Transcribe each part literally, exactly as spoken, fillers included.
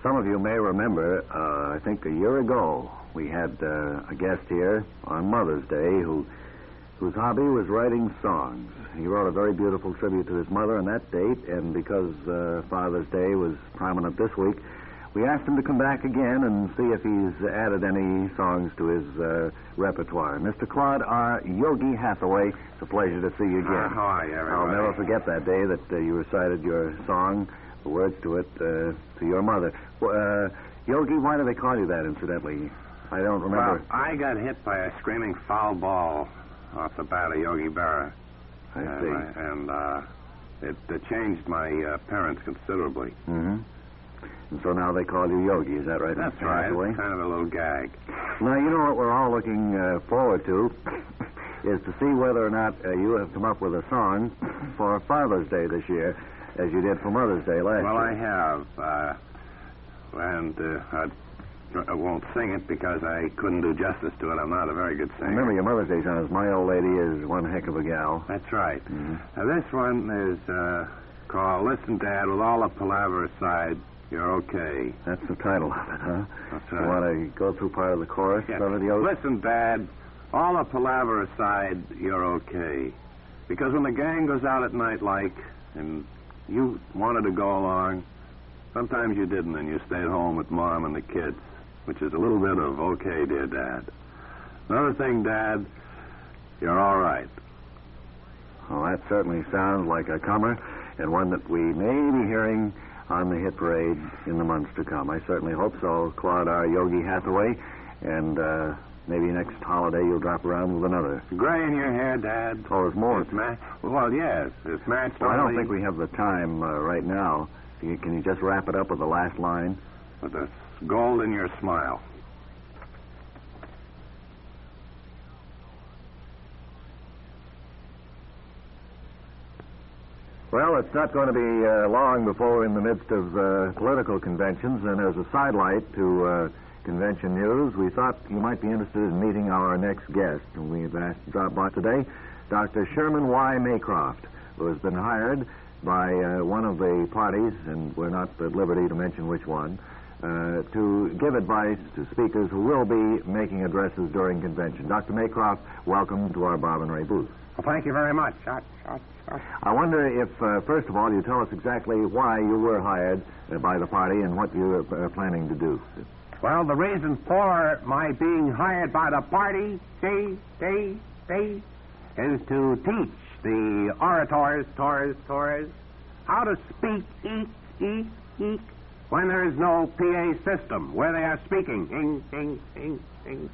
Some of you may remember, uh, I think a year ago, we had uh, a guest here on Mother's Day who, whose hobby was writing songs. He wrote a very beautiful tribute to his mother on that date, and because uh, Father's Day was prominent this week, we asked him to come back again and see if he's added any songs to his uh, repertoire. Mister Claude R. Yogi Hathaway, it's a pleasure to see you again. Uh, how are you, everybody? I'll never forget that day that uh, you recited your song, the words to it, uh, to your mother. Uh, Yogi, why do they call you that, incidentally? I don't remember. Well, I got hit by a screaming foul ball off the bat of Yogi Berra. I and see. I, and uh, it, it changed my uh, appearance considerably. Mm-hmm. And so now they call you Yogi, is that right? That's Mister right. Hathaway? It's kind of a little gag. Now, you know what we're all looking uh, forward to is to see whether or not uh, you have come up with a song for Father's Day this year, as you did for Mother's Day last Well, year. I have. Uh, and uh, I, I won't sing it because I couldn't do justice to it. I'm not a very good singer. Remember, your Mother's Day song is My Old Lady is One Heck of a Gal. That's right. Mm-hmm. Now, this one is uh, called Listen, Dad, with all the palaver aside, you're okay. That's the title of it, huh? That's You right. want to go through part of the chorus Yeah. of it, Yogi? Listen, Dad, all the palaver aside, you're okay. Because when the gang goes out at night like, and you wanted to go along, sometimes you didn't, and you stayed home with Mom and the kids, which is a little bit of okay, dear Dad. Another thing, Dad, you're all right. Well, that certainly sounds like a comer, and one that we may be hearing on the hit parade in the months to come. I certainly hope so, Claude R. Yogi Hathaway, and uh, maybe next holiday you'll drop around with another. Gray in your hair, Dad. Oh, there's more. It's ma- well, yes, it's matched Well, I don't only think we have the time uh, right now. Can you, can you just wrap it up with the last line? with the gold in your smile. Well, it's not going to be uh, long before we're in the midst of uh, political conventions, and as a sidelight to uh, convention news, we thought you might be interested in meeting our next guest. And we've asked to drop by today Doctor Sherman Y. Maycroft, who has been hired by uh, one of the parties, and we're not at liberty to mention which one, uh, to give advice to speakers who will be making addresses during convention. Doctor Maycroft, welcome to our Bob and Ray booth. Well, thank you very much. Shot, shot, shot. I wonder if, uh, first of all, you tell us exactly why you were hired uh, by the party and what you are uh, planning to do. Well, the reason for my being hired by the party, see, see, see, is to teach the orators, tors, tors, how to speak, eek, eek, eek, when there is no P A system where they are speaking, ing, ing, ing, ing.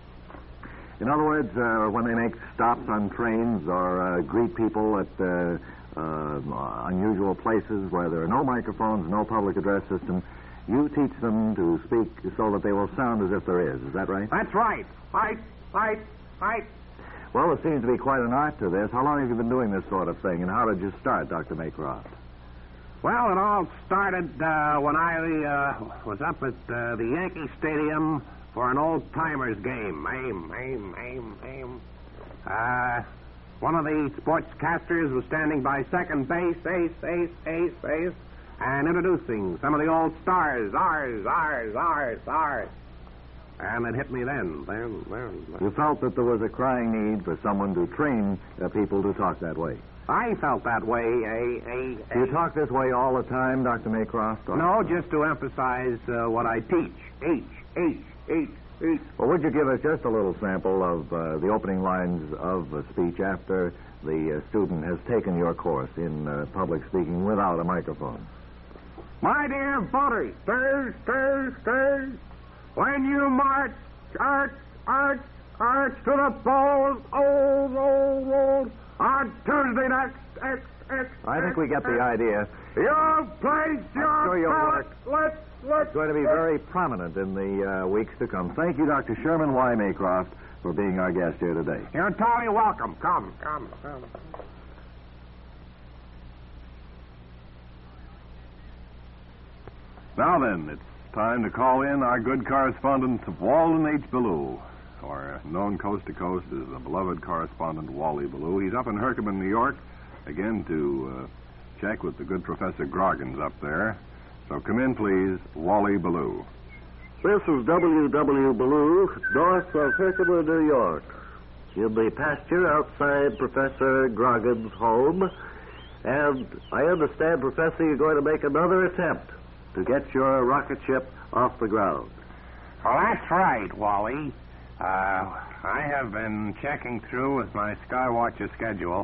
In other words, uh, when they make stops on trains or uh, greet people at uh, uh, unusual places where there are no microphones, no public address system, you teach them to speak so that they will sound as if there is. Is that right? That's right. Right, right, right. Well, there seems to be quite an art to this. How long have you been doing this sort of thing, and how did you start, Doctor Maycroft? Well, it all started uh, when I uh, was up at uh, the Yankee Stadium for an old-timers game. Aim, aim, aim, aim. Uh, one of the sportscasters was standing by second base, ace, ace, ace, ace, and introducing some of the old stars, ours, ours, ours, ours. And it hit me then, then, then. You felt that there was a crying need for someone to train uh, people to talk that way. I felt that way, a, a, a... Do you talk this way all the time, Doctor Maycroft? Or... No, just to emphasize uh, what I teach. H, H, H, H. Well, would you give us just a little sample of uh, the opening lines of a speech after the uh, student has taken your course in uh, public speaking without a microphone? My dear voters, stirs, stirs, stirs, when you march, arch, arch, arch to the polls, old, old, old, on Tuesday next, X, X, I think we get the idea. Your place, your sure you'll ballot, let's, let's... It's going to be very prominent in the uh, weeks to come. Thank you, Doctor Sherman Y. Maycroft, for being our guest here today. You're entirely welcome. Come, come, come. Now then, it's time to call in our good correspondent, Walden H. Ballou, or known coast to coast as the beloved correspondent Wally Ballou. He's up in Herkimer, New York, again to uh, check with the good Professor Groggins up there. So come in, please, Wally Ballou. This is W W. Ballou, north of Herkimer, New York. In the pasture outside Professor Grogan's home. And I understand, Professor, you're going to make another attempt to get your rocket ship off the ground. Well, that's right, Wally. Uh, I have been checking through with my Skywatcher schedule,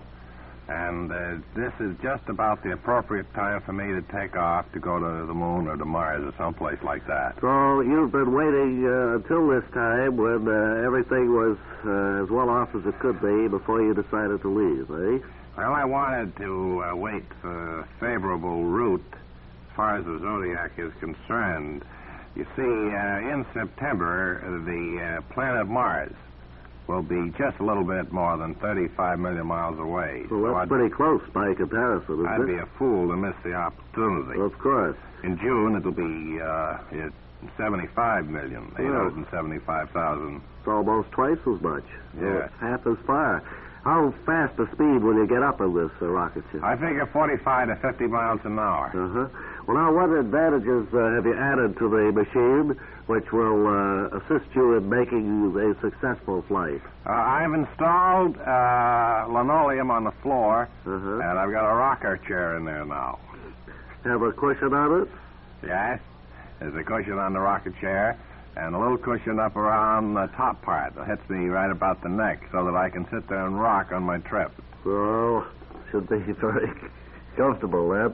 and uh, this is just about the appropriate time for me to take off to go to the moon or to Mars or someplace like that. So you've been waiting uh, until this time when uh, everything was uh, as well off as it could be before you decided to leave, eh? Well, I wanted to uh, wait for a favorable route as far as the Zodiac is concerned. You see, uh, in September, the uh, planet Mars will be just a little bit more than thirty-five million miles away. Well, that's so I'd, pretty close by comparison, isn't I'd it? be a fool to miss the opportunity. Of course. In June, it'll be uh, it, seventy-five million, eight hundred seventy-five thousand. It's almost twice as much. Yeah. Well, it's half as far. How fast a speed will you get up in this uh, rocket ship? I figure forty-five to fifty miles an hour. Uh-huh. Well, now, what advantages uh, have you added to the machine which will uh, assist you in making a successful flight? Uh, I've installed uh, linoleum on the floor, Uh-huh. and I've got a rocker chair in there now. Have a cushion on it? Yes? There's a cushion on the rocket chair, and a little cushion up around the top part that hits me right about the neck so that I can sit there and rock on my trip. Well, should be very comfortable, then.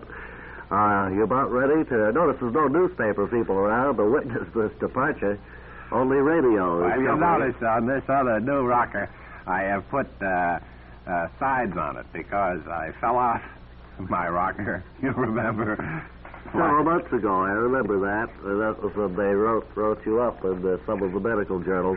Uh, you about ready to... Notice there's no newspaper people around to witness this departure. Only radio. Well, you'll notice on this other new rocker, I have put uh, uh, sides on it because I fell off my rocker. You remember? Several months ago, I remember that. Uh, that was when they wrote wrote you up in uh, some of the medical journals.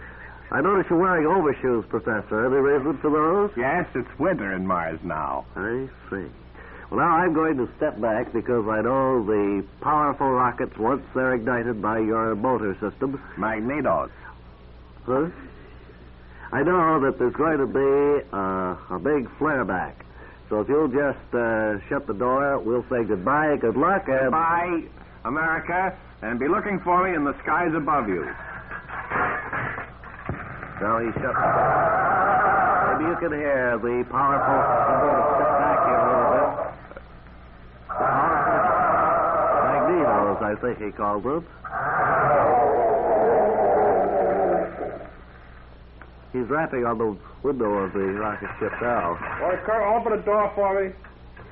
I notice you're wearing overshoes, Professor. Any reason for those? Yes, it's winter in Mars now. I see. Well, now I'm going to step back because I know the powerful rockets, once they're ignited by your motor system... Magnetos. Huh? I know that there's going to be uh, a big flare back. So if you'll just uh, shut the door, we'll say goodbye, good luck, and... Goodbye, America, and be looking for me in the skies above you. Now he shut the door. Maybe you can hear the powerful... I'm going to step back here a little bit. The powerful magnetos, I think he called them. He's rapping on the window of the rocket ship now. Boy, Kurt, open the door for me.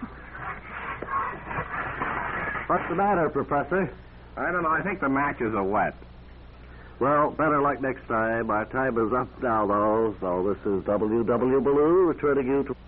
What's the matter, Professor? I don't know. I think the matches are wet. Well, better luck next time. Our time is up now, though. So this is W W. Ballou returning you to...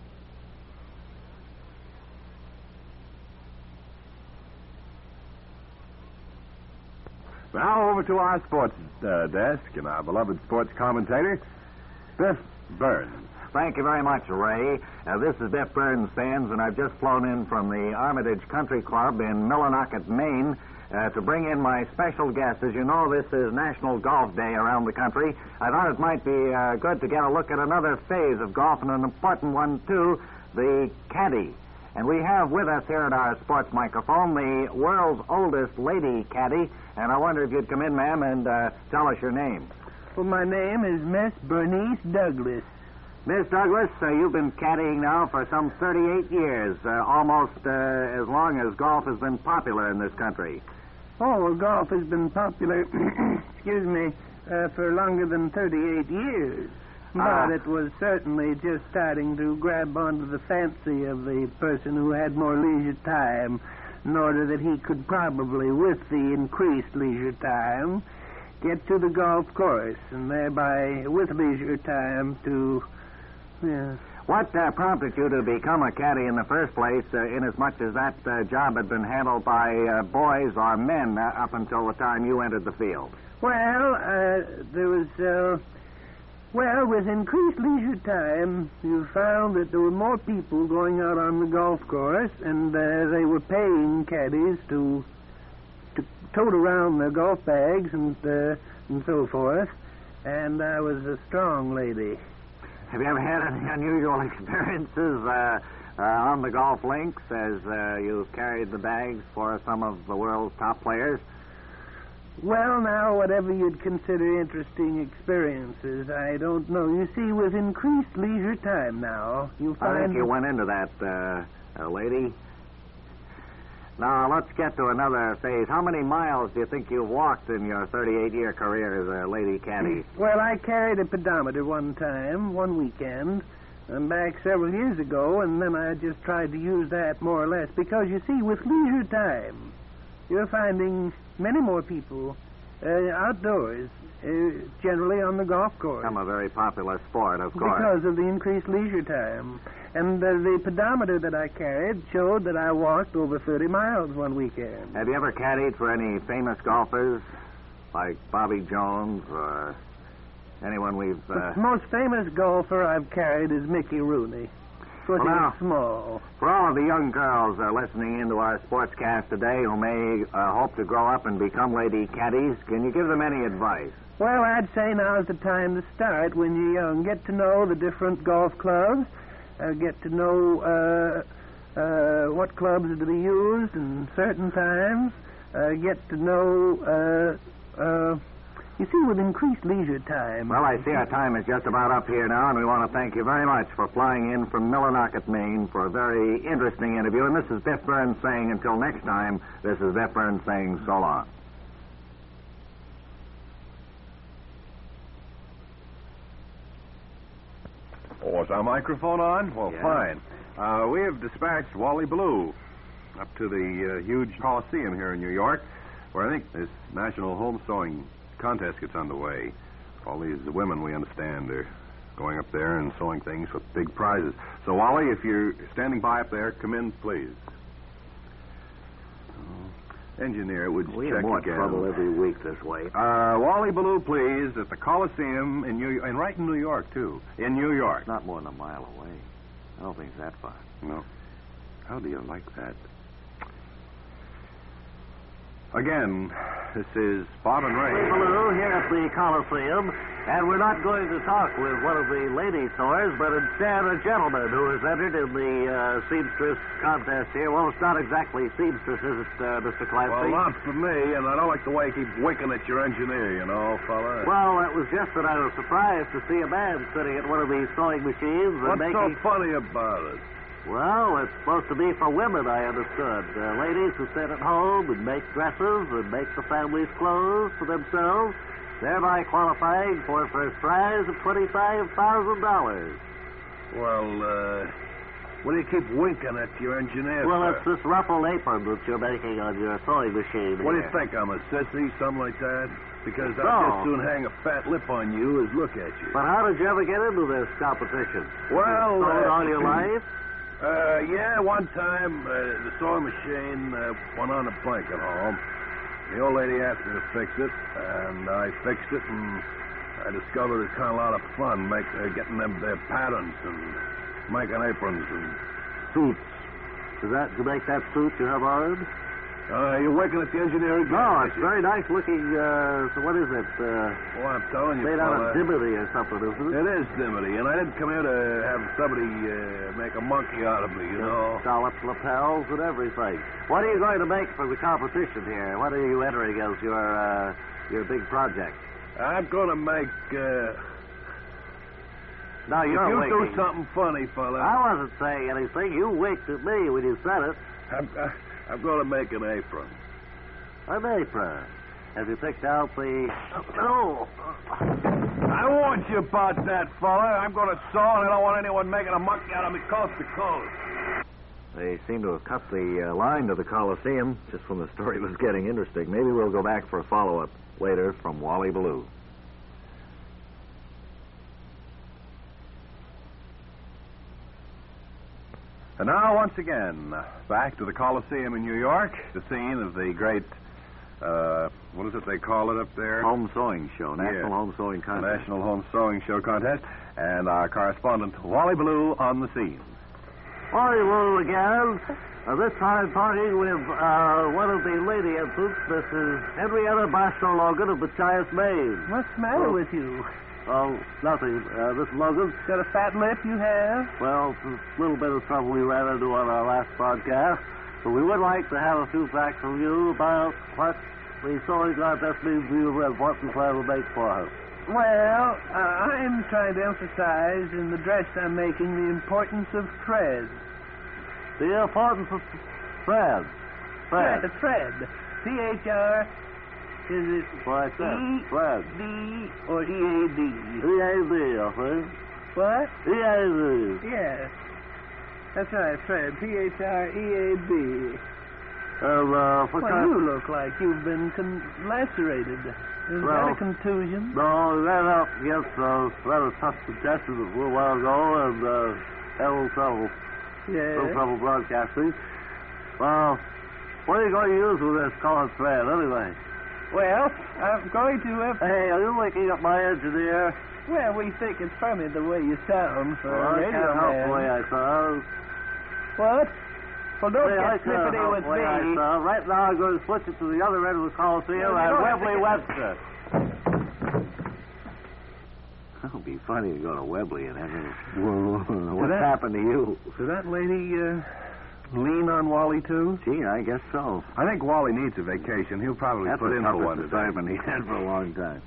Now over to our sports uh, desk and our beloved sports commentator, Biff Burns. Thank you very much, Ray. Uh, this is Biff Burns, fans, and I've just flown in from the Armitage Country Club in Millinocket, Maine, uh, to bring in my special guest. As you know, this is National Golf Day around the country. I thought it might be uh, good to get a look at another phase of golf, and an important one, too, the caddy. And we have with us here at our sports microphone the world's oldest lady caddy, and I wonder if you'd come in, ma'am, and uh, tell us your name. Well, my name is Miss Bernice Douglas. Miss Douglas, uh, you've been caddying now for some thirty-eight years, uh, almost uh, as long as golf has been popular in this country. Oh, well, golf has been popular, excuse me, uh, for longer than thirty-eight years. But Ah. it was certainly just starting to grab onto the fancy of the person who had more leisure time, in order that he could probably, with the increased leisure time, get to the golf course, and thereby, with leisure time, to... Yeah. What uh, prompted you to become a caddy in the first place, uh, inasmuch as that uh, job had been handled by uh, boys or men uh, up until the time you entered the field? Well, uh, there was, uh, well, with increased leisure time, you found that there were more people going out on the golf course, and uh, they were paying caddies to to tote around their golf bags and uh, and so forth. And I was a strong lady. Have you ever had any unusual experiences uh, Uh, on the golf links, as uh, you've carried the bags for some of the world's top players? Well, now, whatever you'd consider interesting experiences, I don't know. You see, with increased leisure time now, you find... I think you went into that, uh, uh, lady. Now, let's get to another phase. How many miles do you think you've walked in your thirty-eight-year career as a lady caddy? Well, I carried a pedometer one time, one weekend, and back several years ago, and then I just tried to use that more or less. Because, you see, with leisure time, you're finding many more people uh, outdoors, uh, generally on the golf course. Become a very popular sport, of course. Because of the increased leisure time. And uh, the pedometer that I carried showed that I walked over thirty miles one weekend. Have you ever caddied for any famous golfers, like Bobby Jones or anyone we've... Uh... The most famous golfer I've carried is Mickey Rooney. Of course, Well, he now- was small. For all of the young girls uh, listening into our sportscast today who may uh, hope to grow up and become lady caddies, can you give them any advice? Well, I'd say now's the time to start when you're young. Get to know the different golf clubs. Uh, get to know uh, uh, what clubs are to be used in certain times. Uh, get to know, uh, uh, you see, with increased leisure time. Well, I see our time is just about up here now, and we want to thank you very much for flying in from Millinocket, Maine for a very interesting interview. And this is Biff Burns saying until next time, this is Biff Burns saying so long. Oh, is our microphone on? Well, Yeah. fine. Uh, we have dispatched Wally Ballou up to the uh, huge Coliseum here in New York, where I think this National Home Sewing Contest gets underway. All these women, we understand, are going up there and sewing things with big prizes. So, Wally, if you're standing by up there, come in, please. Oh, engineer, would you We check have more again? trouble every week this way. Uh, Wally Ballou, please, at the Coliseum in New and right in New York, too. In New York. It's not more than a mile away. I don't think it's that far. No. How do you like that? Again, this is Bob and Ray. Ballou here at the Coliseum, and we're not going to talk with one of the lady sewers, but instead a gentleman who has entered in the uh, seamstress contest here. Well, it's not exactly seamstress, is it, uh, Mister Clancy? Well, not for me, and I don't like the way he keeps winking at your engineer, you know, fella. Well, it was just that I was surprised to see a man sitting at one of these sewing machines and What's making... so funny about it? Well, it's supposed to be for women, I understood. Uh, ladies who sit at home and make dresses and make the family's clothes for themselves, thereby qualifying for a first prize of twenty-five thousand dollars. Well, uh, what do you keep winking at your engineer Well, for? it's this ruffled apron that you're making on your sewing machine. What do here. you think, I'm a sissy, something like that? Because No. I'd just soon hang a fat lip on you as look at you. But how did you ever get into this competition? Well, you sewed uh, all your life? Uh, yeah, one time uh, the sewing machine uh, went on a plank at home. The old lady asked me to fix it, and I fixed it, and I discovered it's kind of a lot of fun make, uh, getting them their patterns and making aprons and suits. Is that to make that suit you have on? Uh, you're working at the engineering? No, it's very nice looking. Uh, so what is it? Uh, Well, I'm telling you, made out fella, of dimity or something, isn't it? It is dimity, and I didn't come here to have somebody uh, make a monkey out of me, you know. Scallops, lapels, and everything. What are you going to make for the competition here? What are you entering as your uh, your big project? I'm going to make. Uh, Now if you're you winking. do something funny, fella, I wasn't saying anything. You winked at me when you said it. I'm, uh, I'm going to make an apron. An apron. Have you picked out the? Oh. I warned you about that, fella. I'm going to sew, and I don't want anyone making a monkey out of me coast to coast. They seem to have cut the uh, line to the Coliseum just when the story was getting interesting. Maybe we'll go back for a follow-up later from Wally Ballou. And now, once again, back to the Coliseum in New York, the scene of the great, uh, what is it they call it up there? Home Sewing Show, National Yeah. Home Sewing The Contest. National Home Sewing Show Contest, and our correspondent, Wally Ballou, on the scene. Morning, Lou, again. Uh, this time talking with uh, one of the lady entrants, Missus Henrietta Barstow Logan of Machias, Maine. What's the matter Oh. with you? Oh, nothing. Uh, Mister Logan? Got a fat lip you have? Well, it's a little bit of trouble we ran into on our last broadcast. But we would like to have a few facts from you about what the sewing contest means to you and what we plan to make for us. Well, uh, I'm trying to emphasize in the dress I'm making the importance of thread. The importance of thread. Thread. Thread. Thread. T H R, is it What I said. E Thread. D or E A D? E A D, I think. What? E A D. Yes. That's right, thread. T H R E A D. And, uh, what Well, kind you look like you've been con- lacerated. Is Well, that a contusion? No, we ran up against a rather tough contestant a little while ago and uh, had a little trouble. Yes. No trouble broadcasting. Well, what are you going to use with this colored thread, anyway? Well, I'm going to... Uh, Hey, are you waking up my engineer? well, we think it's funny the way you sound for Well, a I radio can't help man. the way I sound. What? Well, don't Hey, I get can't snippety help with the way I me. sound. Right now, I'm going to switch it to the other end of the Coliseum No, you at don't have to Webley get- Webster. That would be funny to go to Webley and have a... What's that- happened to you? Did that lady uh, lean on Wally, too? Gee, I guess so. I think Wally needs a vacation. He'll probably That's put the in for toughest one today. assignment he had for a long time.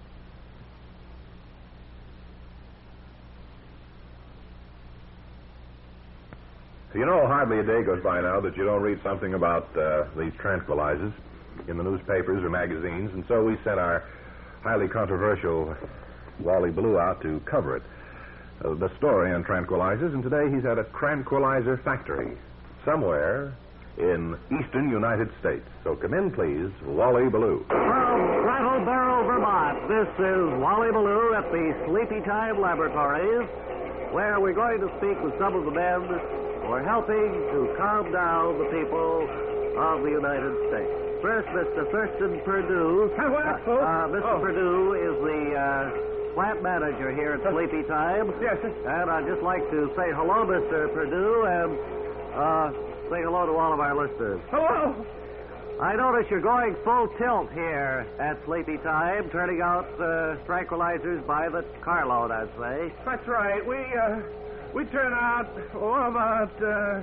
You know, hardly a day goes by now that you don't read something about uh, these tranquilizers in the newspapers or magazines, and so we sent our highly controversial Wally Blue out to cover it. Uh, the story on tranquilizers, and today he's at a tranquilizer factory somewhere in eastern United States. So come in, please, Wally Blue. From Brattleboro, Vermont, this is Wally Ballou at the Sleepy Time Laboratories, where we're going to speak with some of the men who are helping to calm down the people of the United States. First, Mister Thurston Perdue. Hey, what, Uh, folks? uh, Mister Oh. Perdue is the uh, plant manager here at Sleepy Time. Yes, sir. And I'd just like to say hello, Mister Perdue, and uh, say hello to all of our listeners. Hello. I notice you're going full tilt here at Sleepy Time, turning out uh, tranquilizers by the carload, I'd say. That's right. We, uh, we turn out, oh, about, uh...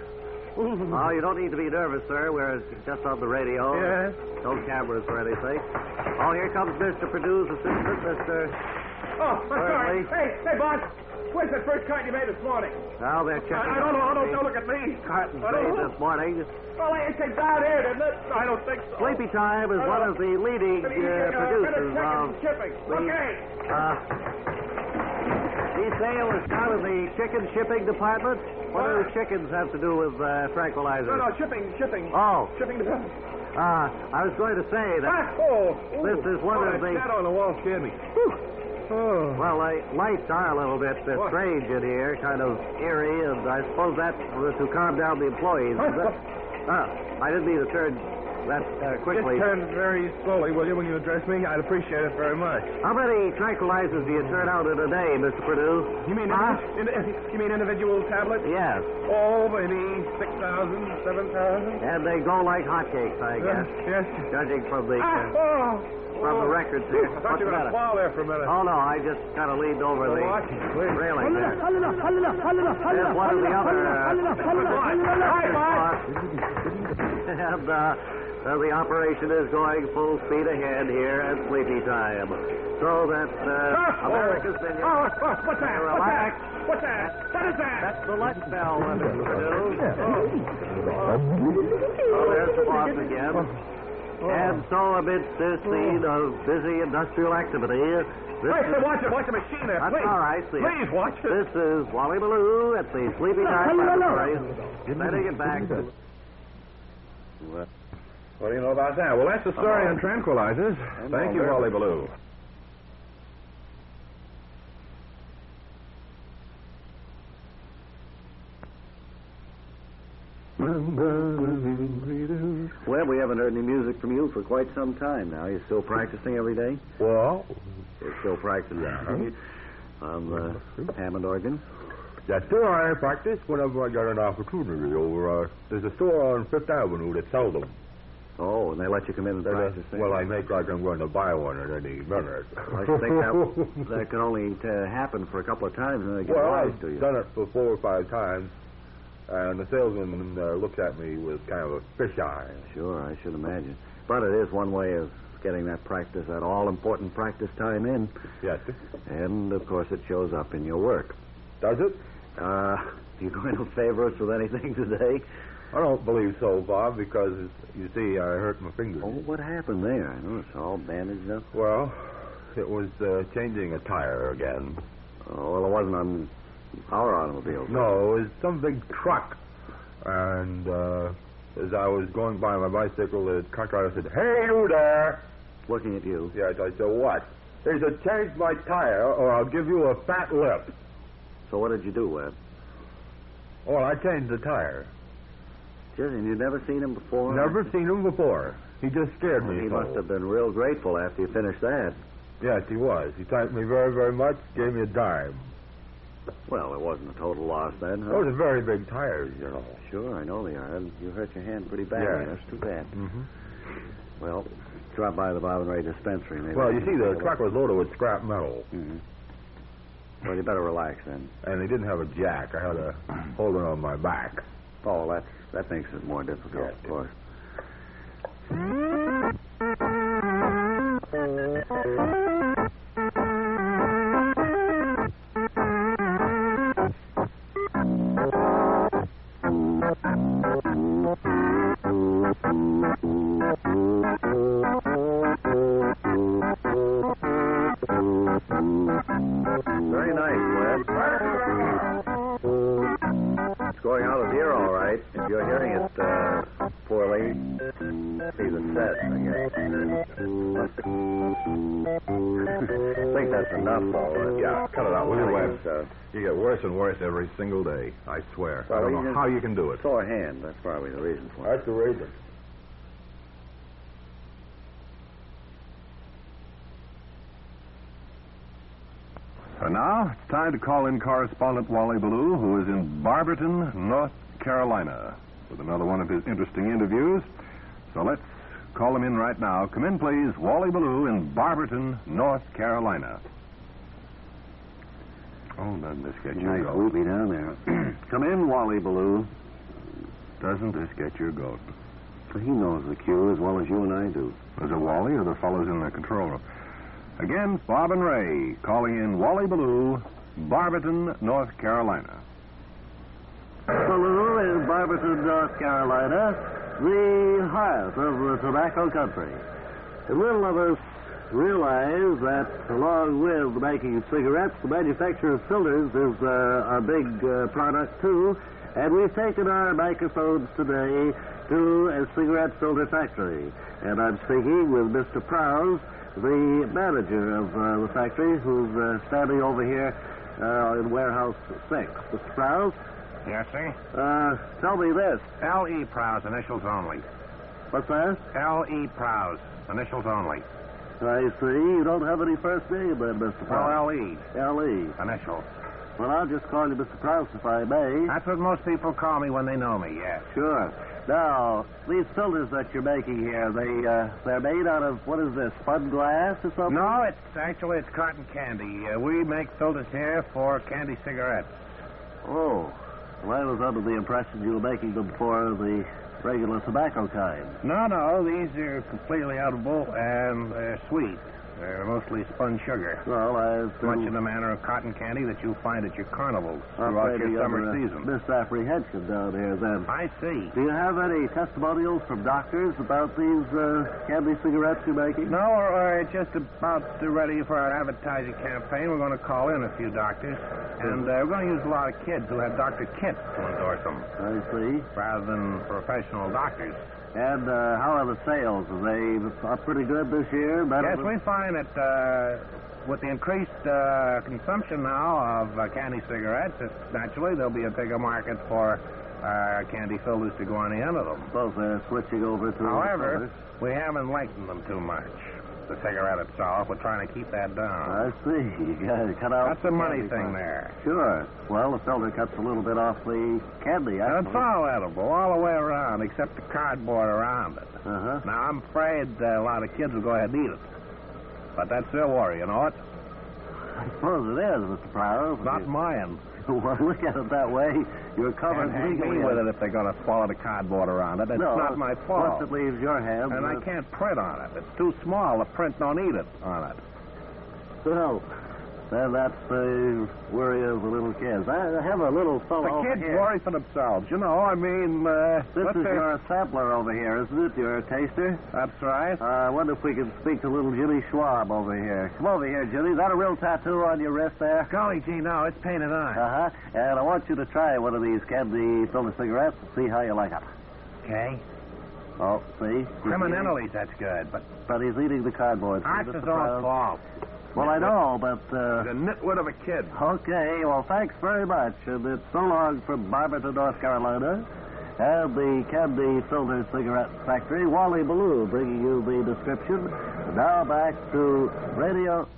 Oh, you don't need to be nervous, sir. We're just on the radio. Yes. No cameras or anything. Oh, here comes Mister Perdue's assistant, Mister Oh, I'm sorry. Certainly. Hey, hey, boss. Where's that first kite you made this morning? Now they're checking. I, I don't know. Don't, don't look at me. Cartons I don't made know. this morning. Well, it came down here, didn't it? I don't think so. Sleepy Time is one of the leading uh, producers of shipping. the, Okay. uh, these sale is down in the chicken shipping department. What do What? chickens have to do with uh, tranquilizers? No, no, shipping, shipping. Oh, Shipping to... uh, I was going to say that. Ah, oh. This is one oh, of that the- shadow on the wall scared me. Oh. Well, uh, lights are a little bit uh, What? strange in here, kind of eerie, and I suppose that's uh, to calm down the employees. What? Is that- Ah, I didn't mean to turn that uh, quickly. Just turn very slowly, will you, when you address me? I'd appreciate it very much. How many tranquilizers do you turn out in a day, Mister Perdue? You mean Huh? indi- indi- you mean individual tablets? Yes, Oh, maybe six thousand, seven thousand. and they go like hotcakes, I guess, Yes. judging from the Ah, uh, oh. from the oh. records here. I thought What's you the were going matter? to fall there for a minute. Oh no, I just kind of leaned over the What? railing there. There's one of the other. Uh, and uh, uh, the operation is going full speed ahead here at Sleepy Time. So that uh, America's Vineyard. Oh, what's, what's, what's that? What's that? Relax. What's that? What is that? That's the lunch bell, uh, Mister Perdue. Oh, there's the boss again. And so amidst this scene of busy industrial activity, this Hey, is, hey, watch it. Watch the machine there, that's please. all right. See Please, watch it. This is Wally Ballou at the Sleepy Time Laboratories, sending it back to... What do you know about that? Well, that's the story on tranquilizers. Thank you, Wally Ballou. Well, we haven't heard any music from you for quite some time now. You're still practicing every day? Well, You're still practicing on the Hammond organ? That's still I practice whenever I get an opportunity over, uh, there's a store on Fifth Avenue that sells them. Oh, and they let you come in and practice Uh, well, I make like I'm going to buy one at any minute. I should think that, that can only uh, happen for a couple of times, and they get Well, wise I've to you. done it for four or five times, and the salesman uh, looks at me with kind of a fish eye. Sure, I should imagine. But it is one way of getting that practice, that all-important practice time in. Yes, sir. And, of course, it shows up in your work. Does it? Uh, you going to favor us with anything today? I don't believe so, Bob, because, you see, I hurt my finger. Oh, what happened there? I know it's all bandaged up. Well, it was uh, changing a tire again. Oh, well, it wasn't on our automobile. No, it was some big truck. And uh, as I was going by my bicycle, the truck driver said, "Hey, you there!" Looking at you. Yes, I said, "What?" He said, "Change my tire, or I'll give you a fat lip." So what did you do, Webb? Oh, well, I changed the tire. Just, and you'd never seen him before? Never seen him before. He just scared Well, me. he so. must have been real grateful after you finished that. Yes, he was. He thanked me very, very much, gave me a dime. Well, it wasn't a total loss then, huh? Those are very big tires, you know. Sure, I know they are. You hurt your hand pretty badly. Yeah. That's too bad. Mm-hmm. Well, drop by the Bob and Ray dispensary. Maybe Well, they you can see, the take a truck look. was loaded with scrap metal, Mhm. Well, you better relax then. and they didn't have a jack. I had to hold it on my back. Oh, that's, that makes it more difficult, Yes, of course. Very nice, Webb. It's going out of ear all right. If you're hearing it uh, poorly, see the set, I guess. I think that's enough, though. Uh, Yeah, cut it out, will you, Webb? Uh, You get worse and worse every single day, I swear. Well, I don't he know just- how you can do it. Sore hand. That's probably the reason for it. That's the reason. And now, it's time to call in correspondent Wally Ballou, who is in Barberton, North Carolina, with another one of his interesting interviews. So let's call him in right now. Come in, please, Wally Ballou in Barberton, North Carolina. Oh, doesn't this get your Nice goat? whoopee down there. Come in, Wally Ballou. Doesn't this get your goat? He knows the cue as well as you and I do. Was it Wally or the fellows in the control room? Again, Bob and Ray calling in Wally Ballou, Barberton, North Carolina. Ballou is Barberton, North Carolina, the heart of the tobacco country. And little of us realize that along with the making of cigarettes, the manufacture of filters is uh, our big uh, product, too. And we've taken our microphones today to a cigarette filter factory. And I'm speaking with Mister Prowse, the manager of uh, the factory, who's uh, standing over here uh, in warehouse six. Mister Prowse, Yes, sir? uh, tell me this. L E. Prowse, initials only. What's that? L E. Prowse, initials only. I see. You don't have any first name then, Mister Well, Prowse. L E. L E. Initials. Well, I'll just call you Mister Prowse if I may. That's what most people call me when they know me, yes. Sure. Now, these filters that you're making here, they, uh, they're made out of, what is this, spun glass or something? No, it's actually it's cotton candy. Uh, we make filters here for candy cigarettes. Oh. Well, I was under the impression you were making them for the regular tobacco kind. No, no, these are completely edible and they're sweet. They're mostly spun sugar. Well, I've Much been in the manner of cotton candy that you'll find at your carnivals throughout your operating summer under a season. misapprehension down here then. I see. Do you have any testimonials from doctors about these uh, candy cigarettes you're making? No, we're uh, just about uh, ready for our advertising campaign. We're going to call in a few doctors, and uh, we're going to use a lot of kids who have Doctor Kit to endorse them, I see. rather than professional doctors. And uh, how are the sales? Are they are pretty good this year? Better Yes, than- we find that uh, with the increased uh, consumption now of uh, candy cigarettes, it's, naturally there'll be a bigger market for uh, candy filters to go on the end of them. Suppose they're switching over to... However, we haven't lengthened them too much. The cigarette itself, we're trying to keep that down. I see. You got to cut out... That's a money candy thing part. there. Sure. Well, the filter cuts a little bit off the candy. And it's actually. all edible, all the way around. except the cardboard around it. Uh-huh. Now, I'm afraid uh, a lot of kids will go ahead and eat it. But that's their worry, you know it? I suppose it is, Mister Pryor. Not mine. Well, look at it that way. You're covered Can't hang legally me with it if they're going to swallow the cardboard around it. It's no, not my fault. Once it leaves your hands. And uh, I can't print on it. It's too small. The print don't eat it on it. Well, then that's the worry of the little kids. I have a little fellow The kids here. worry for themselves. You know, I mean, uh, This what is they- your sampler over here, isn't it? Your taster? That's right. Uh, I wonder if we could speak to little Jimmy Schwab over here. Come over here, Jimmy. Is that a real tattoo on your wrist there? Golly gee, no, it's painted on. Uh-huh. And I want you to try one of these candy filter cigarettes and see how you like it. Okay. Oh, see? He's Criminalities, that's good. But eating- But he's eating the cardboard. See, that's Mister his own Pryor? fault. Well, I know, but... Uh, The nitwit of a kid. Okay, well, thanks very much. And it's so long from Barberton, North Carolina, and the Candy Filter Cigarette Factory, Wally Ballou, bringing you the description. Now back to radio.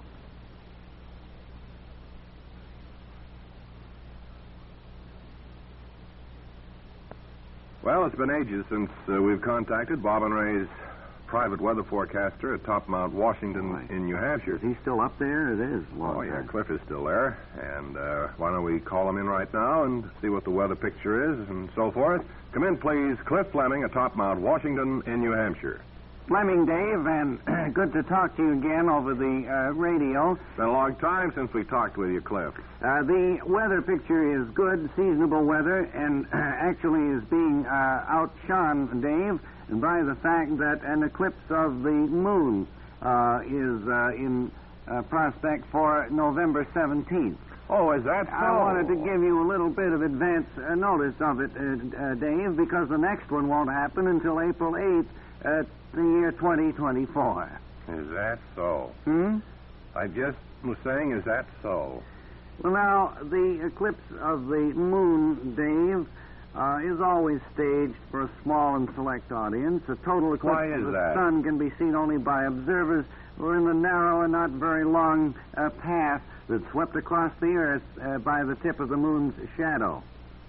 Well, it's been ages since uh, we've contacted Bob and Ray's private weather forecaster at Top Mount, Washington, in New Hampshire. Is he still up there? It is. a long Oh, yeah, time. Cliff is still there. And uh, why don't we call him in right now and see what the weather picture is and so forth. Come in, please. Cliff Fleming at Top Mount, Washington, in New Hampshire. Fleming, Dave, and good to talk to you again over the uh, radio. It's been a long time since we talked with you, Cliff. Uh, the weather picture is good, seasonable weather, and actually is being uh, outshone, Dave, by the fact that an eclipse of the moon uh, is uh, in uh, prospect for November seventeenth. Oh, is that so? I wanted to give you a little bit of advance uh, notice of it, uh, uh, Dave, because the next one won't happen until April eighth, uh, the year twenty twenty-four. Is that so? Hmm? I just was saying, is that so? Well, now, the eclipse of the moon, Dave, uh, is always staged for a small and select audience. A total eclipse Why is of the that? sun can be seen only by observers who are in the narrow and not very long uh, path that's swept across the earth uh, by the tip of the moon's shadow.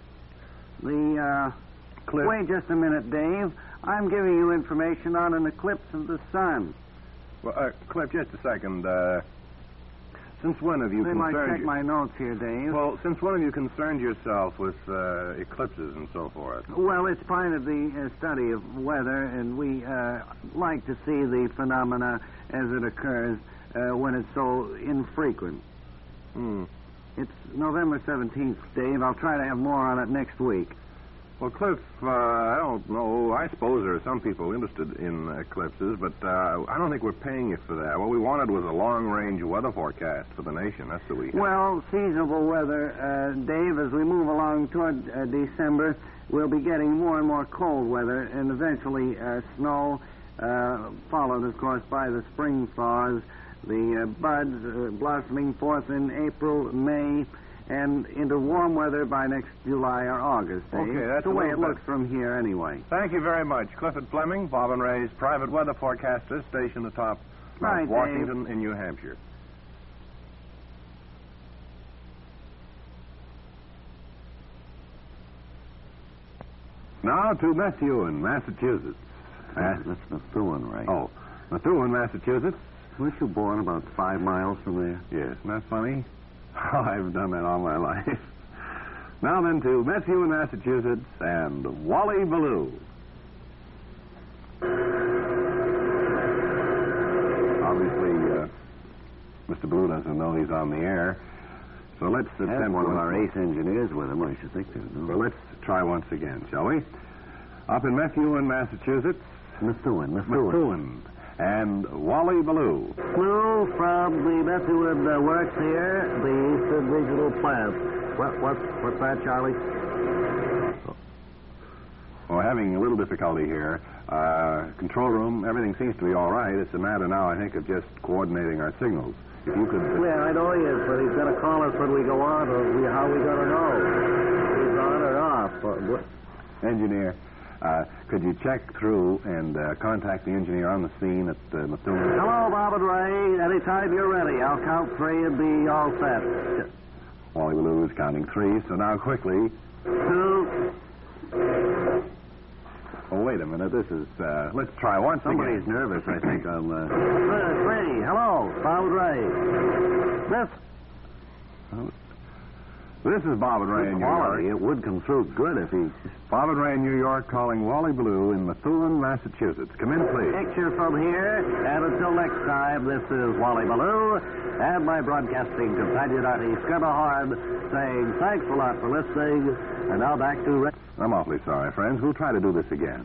The, uh... Cliff. Wait just a minute, Dave. I'm giving you information on an eclipse of the sun. Well, uh, Cliff, just a second. Uh, since when have you They might concerned check you- my notes here, Dave. Well, since when have you concerned yourself with uh, eclipses and so forth? Well, it's part of the uh, study of weather, and we uh, like to see the phenomena as it occurs uh, when it's so infrequent. Hmm. It's November seventeenth, Dave. I'll try to have more on it next week. Well, Cliff, uh, I don't know. I suppose there are some people interested in eclipses, but uh, I don't think we're paying you for that. What we wanted was a long-range weather forecast for the nation. That's what we had. Well, seasonable weather, uh, Dave, as we move along toward uh, December, we'll be getting more and more cold weather, and eventually uh, snow, uh, followed, of course, by the spring thaws, the uh, buds uh, blossoming forth in April, May, and into warm weather by next July or August, Dave. Okay, that's the a way little it bit- looks from here anyway. Thank you very much. Clifford Fleming, Bob and Ray's private weather forecaster, stationed atop Mount Right, Dave. Washington in New Hampshire. Now to Methuen, Massachusetts. Uh, that's Methuen, right? Oh, Methuen, Massachusetts. Weren't you born about five miles from there? Yes, isn't that funny? Oh, I've done that all my life. Now then to Methuen, Massachusetts, and Wally Ballou. Obviously, uh, Mister Ballou doesn't know he's on the air, so let's Had attempt one of once our more. ace engineers with him, I should think. No? Well, let's try once again, shall we? Up in Methuen, Massachusetts, Methuen, Methuen. Methuen, and Wally Ballou. Lou from the Methuen uh, Works here, the Eastern Regional Plant. What, what, what's that, Charlie? We're having a little difficulty here. Uh, control room, everything seems to be all right. It's a matter now, I think, of just coordinating our signals. If you could... Yeah, I know he is, but he's going to call us when we go on, or we, how are we going to know? If he's on or off? Or what? Engineer, uh, could you check through and uh, contact the engineer on the scene at uh, Methuen? Hello, Bob and Ray. Anytime you're ready, I'll count three and be all set. Wally Ballou is counting three, so now quickly. Two. Oh, wait a minute. This is, uh, let's try once Somebody's again. nervous, I think. I'll, uh... Uh, Ray, hello. Bob and Ray. This... This is Bob and Ray in New Quality. York. It would come through good if he... Bob and Ray in New York calling Wally Blue in Methuen, Massachusetts. Come in, please. Picture from here, and until next time, this is Wally Ballou and my broadcasting companion, Artie Skermerhorn, saying thanks a lot for listening, and now back to... Ray. I'm awfully sorry, friends. We'll try to do this again.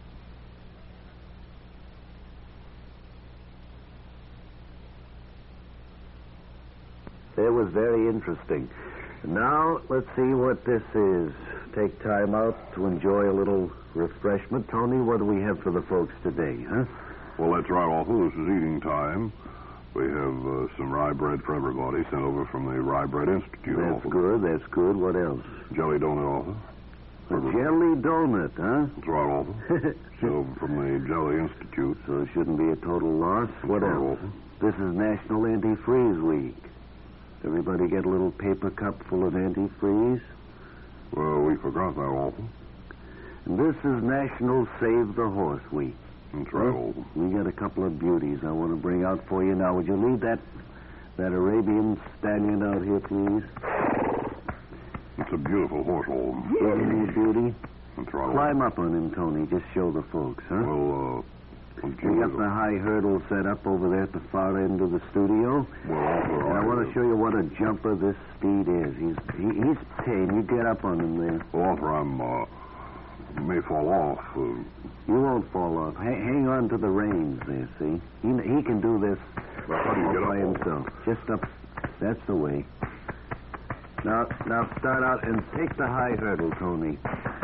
It was very interesting. Now, let's see what this is. Take time out to enjoy a little refreshment. Tony, what do we have for the folks today, huh? Well, that's right, Walter. This is eating time. We have uh, some rye bread for everybody sent over from the Rye Bread Institute. That's Walter. good, that's good. What else? Jelly donut, Walter. A jelly donut, huh? That's right, Walter. So from the Jelly Institute. So it shouldn't be a total loss. What Right, else? Walter. This is National Antifreeze Week. Everybody get a little paper cup full of antifreeze? Well, we forgot that, Walter. And this is National Save the Horse Week. That's right, Walter. We got a couple of beauties I want to bring out for you now. Would you leave that that Arabian stallion out here, please? It's a beautiful horse, Walter. Isn't he a beauty? That's right, Walter. Climb up on him, Tony. Just show the folks, huh? Well, uh... We got the high hurdle set up over there at the far end of the studio. Well, Walter, And I want to show you what a jumper this steed is. He's he, he's tame. You get up on him there. Walter, I'm, uh... may fall off. Uh, You won't fall off. Ha- hang on to the reins there, see? He, he can do this Well, how do you all get up, by Walter? himself. Just up. That's the way. Now, now start out and take the high hurdle, Tony.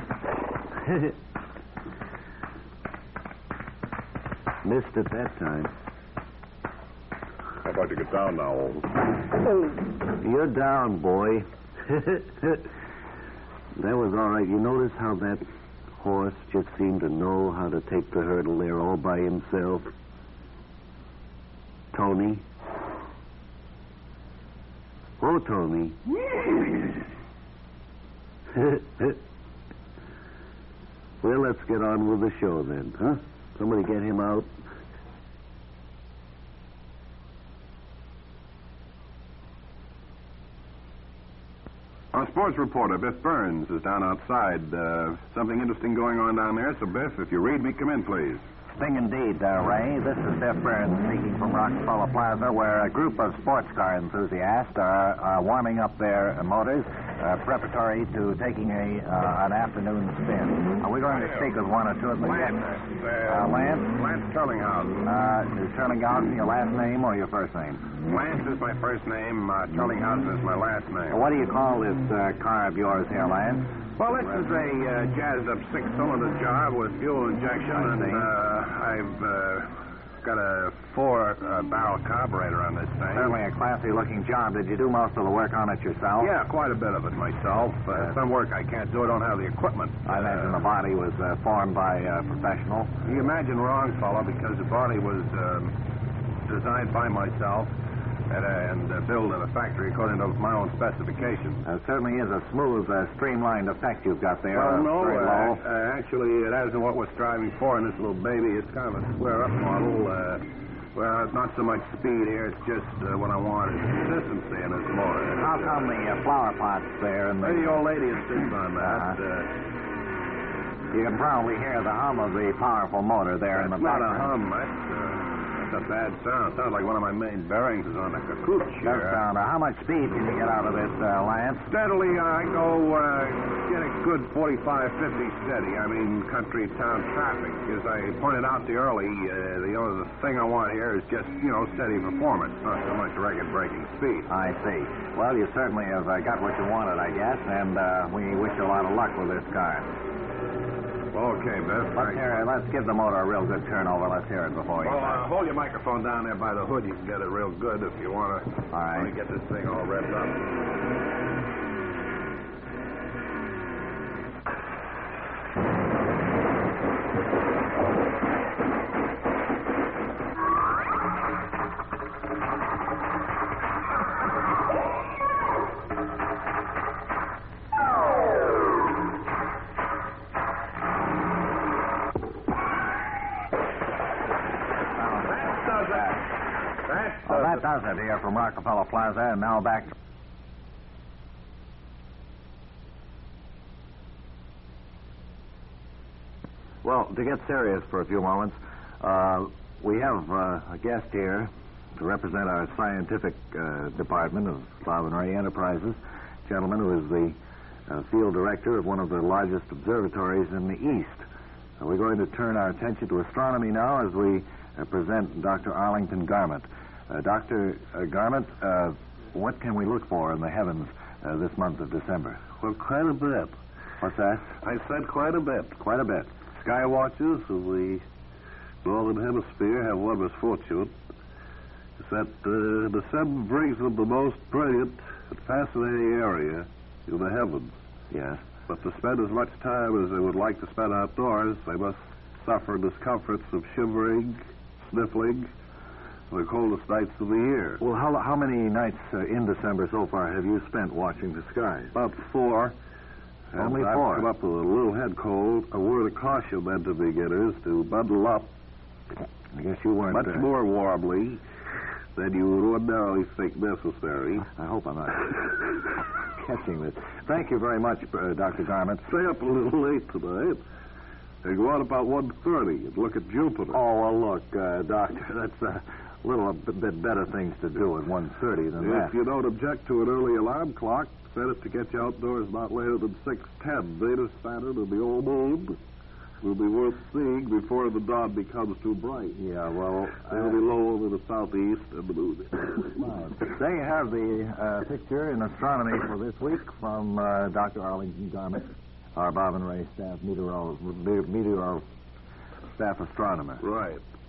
Missed it that time. How about you get down now, Walter? You're down, boy. That was all right. You notice how that horse just seemed to know how to take the hurdle there all by himself? Tony? Oh, Tony. Well, let's get on with the show then, huh? Somebody get him out. Our sports reporter, Biff Burns, is down outside. Uh, something interesting going on down there, so Biff, if you read me, come in, please. Thing indeed, uh, Ray. This is Biff Burns speaking from Rockefeller Plaza, where a group of sports car enthusiasts are, are warming up their uh, motors, uh, preparatory to taking a uh, an afternoon spin. Are we going to speak with one or two of them? Lance. Uh, Lance? Lance Turlinghouse. Uh, is Turlinghouse your last name or your first name? Lance is my first name. Uh, Turlinghausen is my last name. What do you call this uh, car of yours here, Lance? Well, this is a uh, jazzed-up six-cylinder job with fuel injection, I and see. uh, I've uh, got a four-barrel carburetor on this thing. Certainly a classy-looking job. Did you do most of the work on it yourself? Yeah, quite a bit of it myself. Uh, some work I can't do. I don't have the equipment. I imagine the body was uh, formed by a professional. You imagine wrong, fella, because the body was um, designed by myself and, uh, and uh, built in a factory according to my own specifications. Uh, certainly is a smooth, uh, streamlined effect you've got there. Well, uh, no, very uh, low. uh, actually, it hasn't what we're striving for in this little baby. It's kind of a square-up model. Uh, well, not so much speed here. It's just uh, what I want is consistency in this motor. How come the uh, flower pots there and the... The old lady insists on that. Uh-huh. Uh, You can probably hear the hum of the powerful motor there in the That's not a background. hum. That's, uh, that's a bad sound. Sounds like one of my main bearings is on a cacootch Does here. sound. Uh, how much speed can you get out of this, uh, Lance? Steadily, I go uh, get a good forty-five, fifty steady. I mean, country town traffic. As I pointed out the early, uh, the only the thing I want here is just, you know, steady performance, not so much record-breaking speed. I see. Well, you certainly have uh, got what you wanted, I guess, and uh, we wish you a lot of luck with this car. Okay, Biff. Let's, hear, let's give the motor a real good turnover. Let's hear it before you... Well, uh, hold your microphone down there by the hood. You can get it real good if you want to. All right. Let me get this thing all revved up. That Well, does that does it here from Rockefeller Plaza, and now back to... Well, to get serious for a few moments, uh, we have uh, a guest here to represent our scientific uh, department of Bob and Ray Enterprises, a gentleman who is the uh, field director of one of the largest observatories in the East. Uh, we're going to turn our attention to astronomy now as we uh, present Doctor Arlington Garment. Uh, Doctor Uh, Garment, uh, what can we look for in the heavens uh, this month of December? Well, quite a bit. What's that? I said quite a bit. Quite a bit. Sky watchers of the northern hemisphere have one misfortune. It's that uh, December brings them the most brilliant and fascinating area in the heavens. Yes. But to spend as much time as they would like to spend outdoors, they must suffer discomforts of shivering, sniffling, the coldest nights of the year. Well, how, how many nights uh, in December so far have you spent watching the skies? About four. And Only I've four? come up with a little head cold, a word of caution meant to beginners to bundle up I guess you weren't... much uh, more warmly than you would ordinarily think necessary. I hope I'm not catching this. Thank you very much, uh, Doctor Garment. Stay up a little late tonight and go out about one thirty and look at Jupiter. Oh, well, look, uh, Doctor, that's a little a bit better things to do at one thirty than If that. you don't object to an early alarm clock, set it to get you outdoors not later than six ten. Venus, Saturn, and the old moon will be worth seeing before the dawn becomes too bright. Yeah, well... They'll Uh, be low over the southeast and the moon. fine. There you have the uh, picture in astronomy for this week from uh, Doctor Arlington Garment, our Bob and Ray staff meteorologist, meteor staff astronomer. Right.